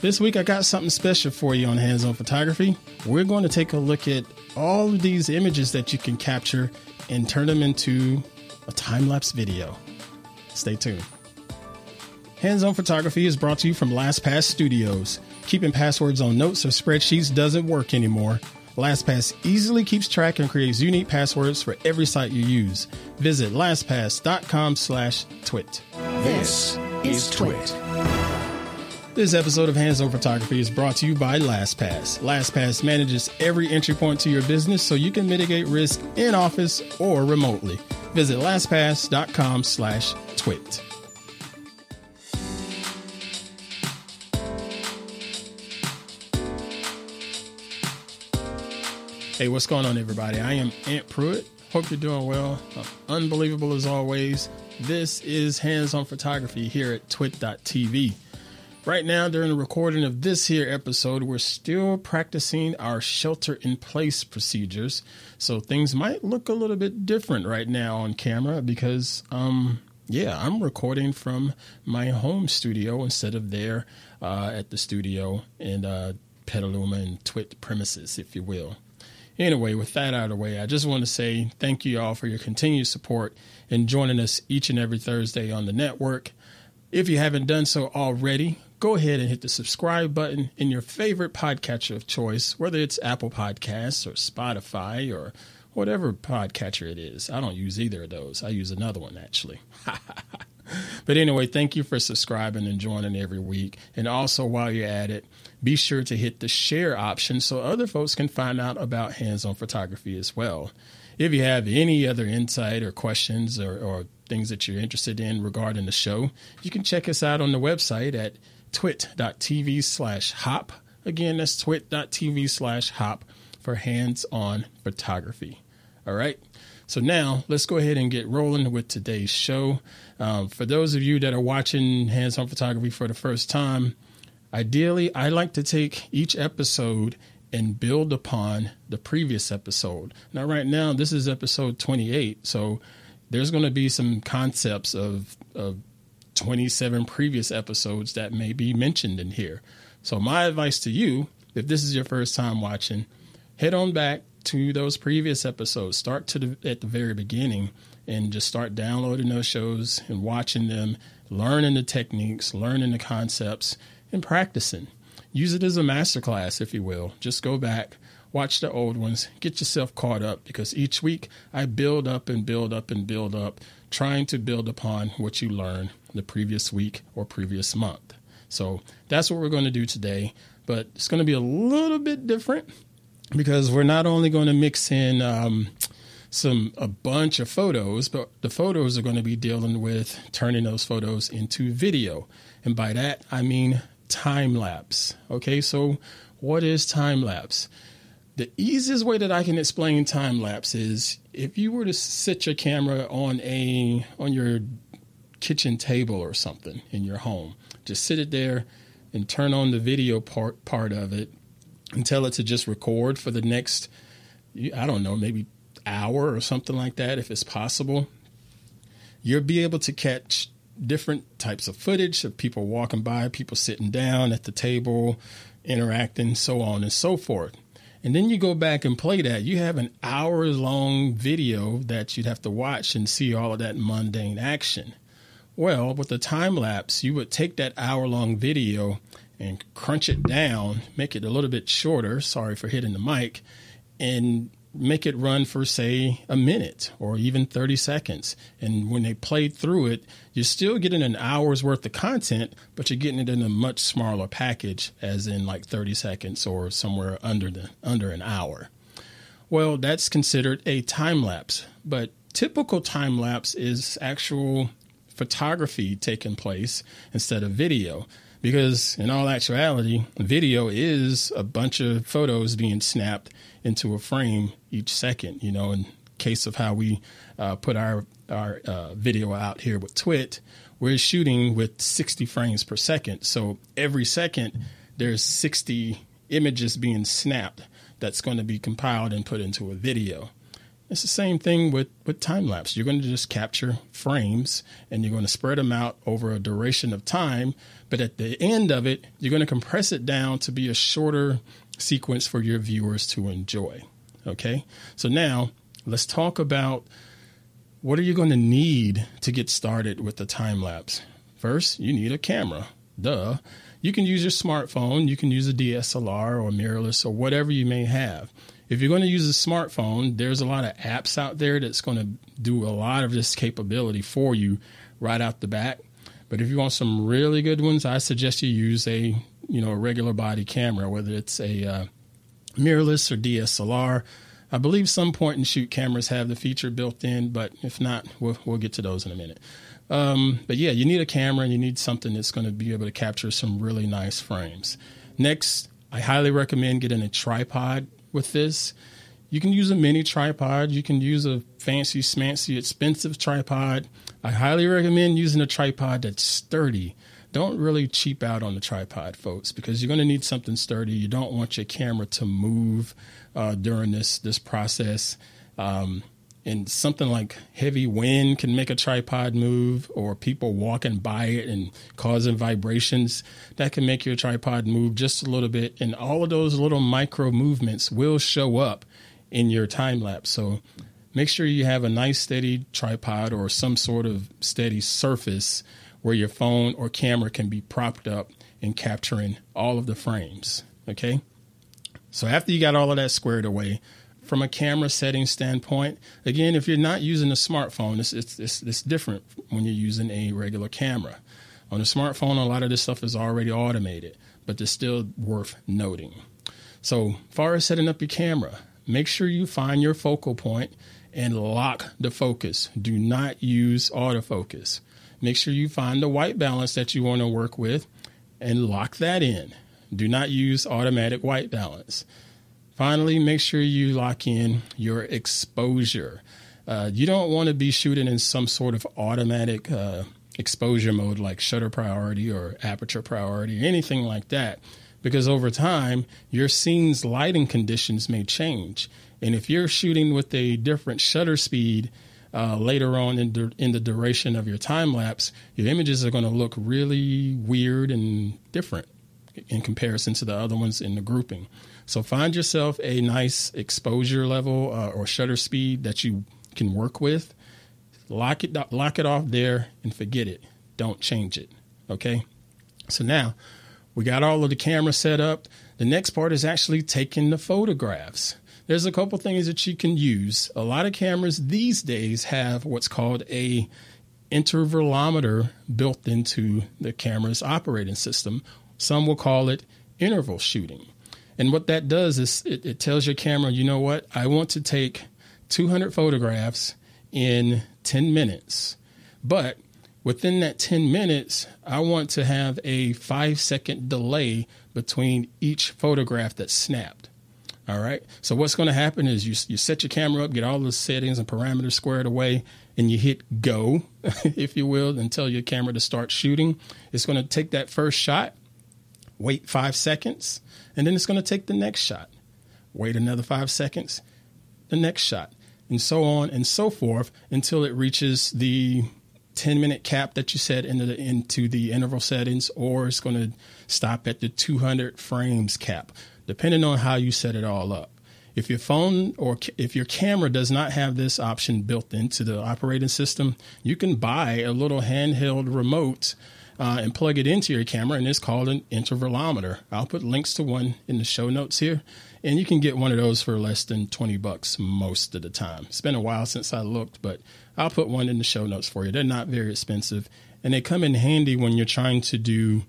This week I got something special for you on Hands On Photography. We're going to take a look at all of these images that you can capture and turn them into a time-lapse video. Stay tuned. Hands On Photography is brought to you from LastPass Studios. Keeping passwords on notes or spreadsheets doesn't work anymore. LastPass easily keeps track and creates unique passwords for every site you use. Visit lastpass.com/twit. This is Twit. This episode of Hands On Photography is brought to you by LastPass. LastPass manages every entry point to your business so you can mitigate risk in office or remotely. Visit lastpass.com/twit. Hey, what's going on, everybody? I am Ant Pruitt. Hope you're doing well. Unbelievable as always. This is Hands On Photography here at twit.tv. Right now, during the recording of this here episode, we're still practicing our shelter-in-place procedures. So things might look a little bit different right now on camera because, I'm recording from my home studio instead of there at the studio in Petaluma and Twit premises, if you will. Anyway, with that out of the way, I just want to say thank you all for your continued support and joining us each and every Thursday on the network. If you haven't done so already, go ahead and hit the subscribe button in your favorite podcatcher of choice, whether it's Apple Podcasts or Spotify or whatever podcatcher it is. I don't use either of those. I use another one, actually. But anyway, thank you for subscribing and joining every week. And also, while you're at it, be sure to hit the share option so other folks can find out about Hands On Photography as well. If you have any other insight or questions or things that you're interested in regarding the show, you can check us out on the website at twit.tv/hop. Again, that's twit.tv/hop for Hands On Photography. All right. So now let's go ahead and get rolling with today's show. For those of you that are watching Hands On Photography for the first time, ideally, I like to take each episode and build upon the previous episode. Now, right now, this is episode 28. So there's going to be some concepts of 27 previous episodes that may be mentioned in here. So my advice to you, if this is your first time watching, head on back to those previous episodes. Start at the very beginning and just start downloading those shows and watching them, learning the techniques, learning the concepts, and practicing. Use it as a masterclass, if you will. Just go back, watch the old ones, get yourself caught up, because each week I build up and build up and build up, trying to build upon what you learned the previous week or previous month. So that's what we're going to do today, but it's going to be a little bit different because we're not only going to mix in a bunch of photos, but the photos are going to be dealing with turning those photos into video. And by that, I mean time lapse. Okay, so what is time lapse? The easiest way that I can explain time lapse is if you were to sit your camera on your kitchen table or something in your home, just sit it there and turn on the video part of it and tell it to just record for the next, I don't know, maybe hour or something like that, if it's possible. You'll be able to catch different types of footage of people walking by, people sitting down at the table, interacting, so on and so forth. And then you go back and play that. You have an hour-long video that you'd have to watch and see all of that mundane action. Well, with the time lapse, you would take that hour-long video and crunch it down, make it a little bit shorter, sorry for hitting the mic, and make it run for, say, a minute or even 30 seconds. And when they play through it, you're still getting an hour's worth of content, but you're getting it in a much smaller package, as in like 30 seconds or somewhere under an hour. Well, that's considered a time lapse, but typical time lapse is actual photography taking place instead of video. Because in all actuality, video is a bunch of photos being snapped into a frame each second. You know, in case of how we put our video out here with Twit, we're shooting with 60 frames per second. So every second, there's 60 images being snapped that's going to be compiled and put into a video. It's the same thing with time lapse. You're going to just capture frames and you're going to spread them out over a duration of time. But at the end of it, you're going to compress it down to be a shorter sequence for your viewers to enjoy. Okay, so now let's talk about what are you going to need to get started with the time lapse. First, you need a camera. Duh. You can use your smartphone. You can use a DSLR or mirrorless or whatever you may have. If you're going to use a smartphone, there's a lot of apps out there that's going to do a lot of this capability for you right out the bat. But if you want some really good ones, I suggest you use a regular body camera, whether it's a mirrorless or DSLR. I believe some point and shoot cameras have the feature built in, but if not, we'll get to those in a minute. But yeah, you need a camera and you need something that's going to be able to capture some really nice frames. Next, I highly recommend getting a tripod with this. You can use a mini tripod. You can use a fancy, smancy, expensive tripod. I highly recommend using a tripod that's sturdy. Don't really cheap out on the tripod, folks, because you're going to need something sturdy. You don't want your camera to move during this process. And something like heavy wind can make a tripod move, or people walking by it and causing vibrations that can make your tripod move just a little bit. And all of those little micro movements will show up in your time lapse. So make sure you have a nice steady tripod or some sort of steady surface where your phone or camera can be propped up and capturing all of the frames. Okay. So after you got all of that squared away, from a camera setting standpoint, again, if you're not using a smartphone, it's different when you're using a regular camera. On a smartphone, a lot of this stuff is already automated, but it's still worth noting. So far as setting up your camera, make sure you find your focal point and lock the focus. Do not use autofocus. Make sure you find the white balance that you want to work with and lock that in. Do not use automatic white balance. Finally, make sure you lock in your exposure. You don't want to be shooting in some sort of automatic exposure mode like shutter priority or aperture priority or anything like that, because over time, your scene's lighting conditions may change. And if you're shooting with a different shutter speed later on in the duration of your time lapse, your images are going to look really weird and different in comparison to the other ones in the grouping. So find yourself a nice exposure level or shutter speed that you can work with. Lock it off there and forget it. Don't change it. Okay. So now we got all of the camera set up. The next part is actually taking the photographs. There's a couple things that you can use. A lot of cameras these days have what's called a intervalometer built into the camera's operating system. Some will call it interval shooting. And what that does is it tells your camera, you know what, I want to take 200 photographs in 10 minutes. But within that 10 minutes, I want to have a 5-second delay between each photograph that's snapped. All right. So what's going to happen is you set your camera up, get all the settings and parameters squared away, and you hit go, if you will, and tell your camera to start shooting. It's going to take that first shot, wait 5 seconds, and then it's going to take the next shot. Wait another 5 seconds, the next shot, and so on and so forth until it reaches the 10-minute cap that you set into the interval settings, or it's going to stop at the 200 frames cap, depending on how you set it all up. If your phone or if your camera does not have this option built into the operating system, you can buy a little handheld remote and plug it into your camera, and it's called an intervalometer. I'll put links to one in the show notes here, and you can get one of those for less than $20 most of the time. It's been a while since I looked, but I'll put one in the show notes for you. They're not very expensive, and they come in handy when you're trying to do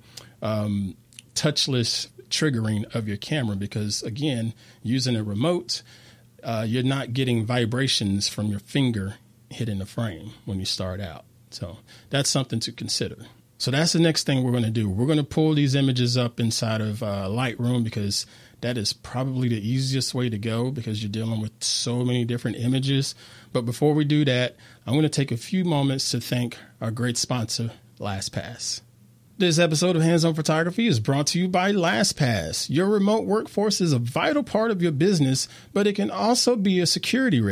touchless triggering of your camera, because, again, using a remote, you're not getting vibrations from your finger hitting the frame when you start out. So that's something to consider. So that's the next thing we're going to do. We're going to pull these images up inside of Lightroom, because that is probably the easiest way to go, because you're dealing with so many different images. But before we do that, I'm going to take a few moments to thank our great sponsor, LastPass. This episode of Hands On Photography is brought to you by LastPass. Your remote workforce is a vital part of your business, but it can also be a security risk.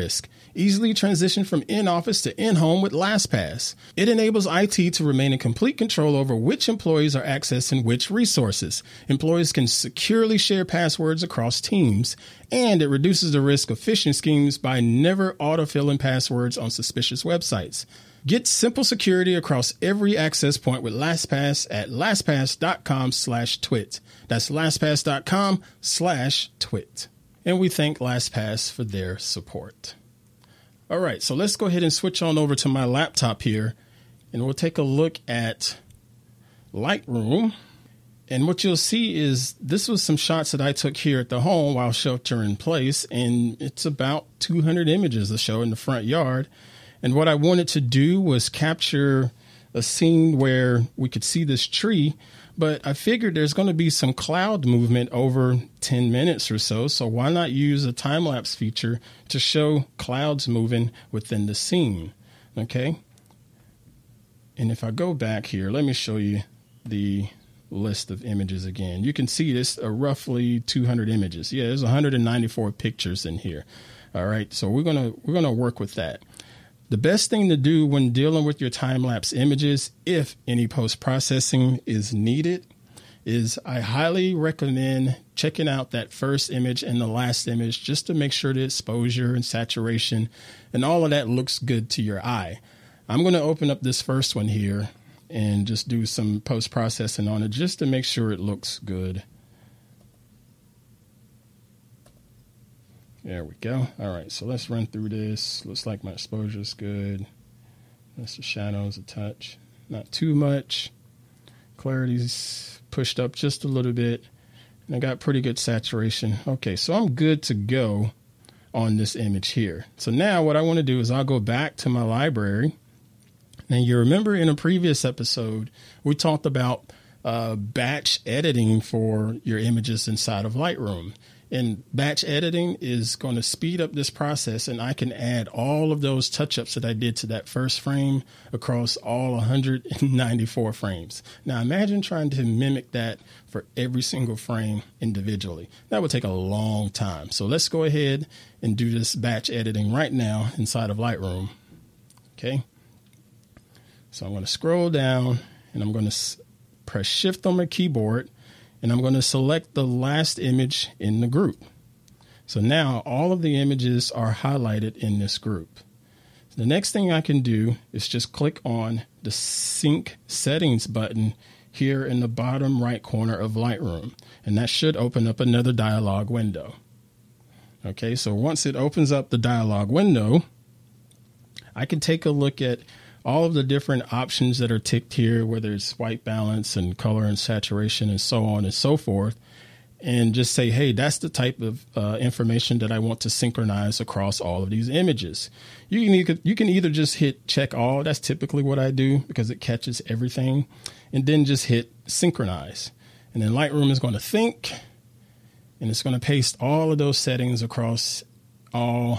Easily transition from in-office to in-home with LastPass. It enables IT to remain in complete control over which employees are accessing which resources. Employees can securely share passwords across teams, and it reduces the risk of phishing schemes by never autofilling passwords on suspicious websites. Get simple security across every access point with LastPass at lastpass.com/twit. That's lastpass.com/twit. And we thank LastPass for their support. All right, so let's go ahead and switch on over to my laptop here, and we'll take a look at Lightroom. And what you'll see is this was some shots that I took here at the home while shelter in place, and it's about 200 images to show in the front yard. And what I wanted to do was capture a scene where we could see this tree, but I figured there's going to be some cloud movement over 10 minutes or so. So why not use a time-lapse feature to show clouds moving within the scene? Okay. And if I go back here, let me show you the list of images again. You can see this roughly 200 images. Yeah, there's 194 pictures in here. All right. So we're going to work with that. The best thing to do when dealing with your time-lapse images, if any post-processing is needed, is I highly recommend checking out that first image and the last image just to make sure the exposure and saturation and all of that looks good to your eye. I'm going to open up this first one here and just do some post-processing on it just to make sure it looks good. There we go. All right, so let's run through this. Looks like my exposure is good. That's the shadows a touch. Not too much. Clarity's pushed up just a little bit. And I got pretty good saturation. Okay, so I'm good to go on this image here. So now what I want to do is I'll go back to my library. Now you remember in a previous episode, we talked about batch editing for your images inside of Lightroom. And batch editing is going to speed up this process, and I can add all of those touch-ups that I did to that first frame across all 194 frames. Now, imagine trying to mimic that for every single frame individually. That would take a long time. So let's go ahead and do this batch editing right now inside of Lightroom. Okay. So I'm going to scroll down, and I'm going to press Shift on my keyboard, and I'm going to select the last image in the group. So now all of the images are highlighted in this group. The next thing I can do is just click on the Sync Settings button here in the bottom right corner of Lightroom, and that should open up another dialog window. Okay, so once it opens up the dialog window, I can take a look at all of the different options that are ticked here, whether it's white balance and color and saturation and so on and so forth, and just say, hey, that's the type of information that I want to synchronize across all of these images. You can either just hit check all. That's typically what I do because it catches everything, and then just hit synchronize. And then Lightroom is going to think, and it's going to paste all of those settings across all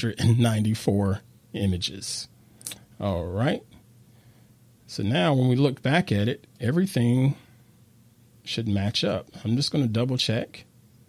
194 images. All right. So now when we look back at it, everything should match up. I'm just going to double check.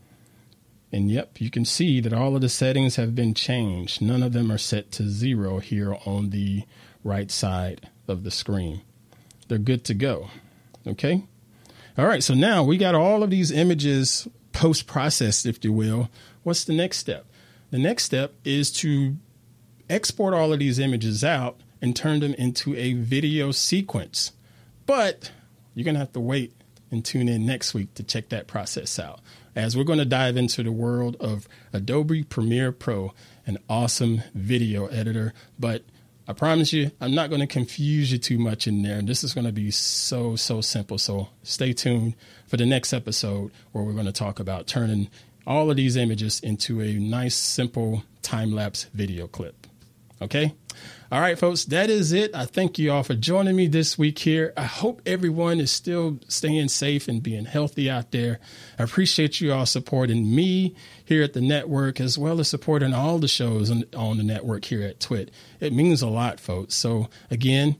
And yep, you can see that all of the settings have been changed. None of them are set to 0 here on the right side of the screen. They're good to go. Okay. All right. So now we got all of these images post-processed, if you will. What's the next step? The next step is to export all of these images out and turn them into a video sequence. But you're going to have to wait and tune in next week to check that process out, as we're going to dive into the world of Adobe Premiere Pro, an awesome video editor. But I promise you, I'm not going to confuse you too much in there. This is going to be so simple. So stay tuned for the next episode where we're going to talk about turning all of these images into a nice, simple time-lapse video clip. Okay? All right, folks, that is it. I thank you all for joining me this week here. I hope everyone is still staying safe and being healthy out there. I appreciate you all supporting me here at the network, as well as supporting all the shows on the network here at Twit. It means a lot, folks. So again,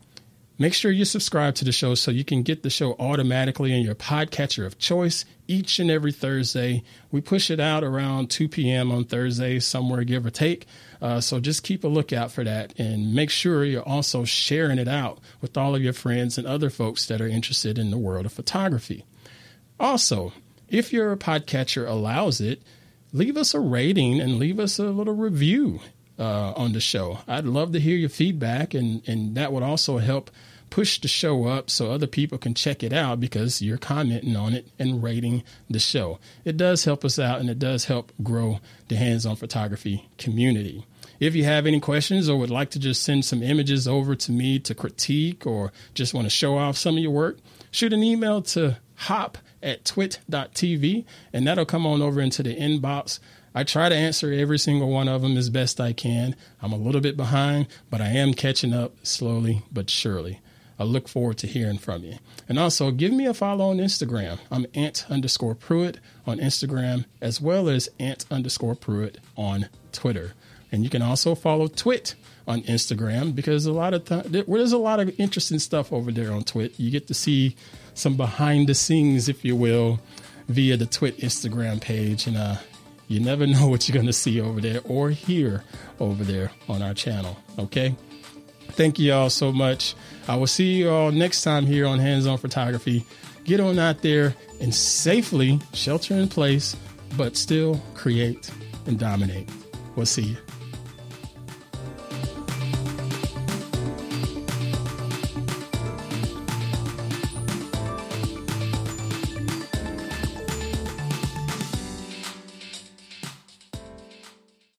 Make sure you subscribe to the show so you can get the show automatically in your podcatcher of choice each and every Thursday. We push it out around 2 p.m. on Thursdays, somewhere give or take. So just keep a lookout for that, and make sure you're also sharing it out with all of your friends and other folks that are interested in the world of photography. Also, if your podcatcher allows it, leave us a rating and leave us a little review on the show. I'd love to hear your feedback, and that would also help push the show up so other people can check it out because you're commenting on it and rating the show. It does help us out, and it does help grow the Hands-On Photography community. If you have any questions or would like to just send some images over to me to critique or just want to show off some of your work, shoot an email to hop@twit.tv, and that'll come on over into the inbox. I try to answer every single one of them as best I can. I'm a little bit behind, but I am catching up slowly but surely. I look forward to hearing from you. And also, give me a follow on Instagram. I'm Ant_Pruitt on Instagram, as well as Ant_Pruitt on Twitter. And you can also follow Twit on Instagram, because there's a lot of interesting stuff over there on Twit. You get to see some behind the scenes, if you will, via the Twit Instagram page. And you never know what you're going to see over there or hear over there on our channel. Okay. Thank you all so much. I will see you all next time here on Hands-On Photography. Get on out there and safely shelter in place, but still create and dominate. We'll see you.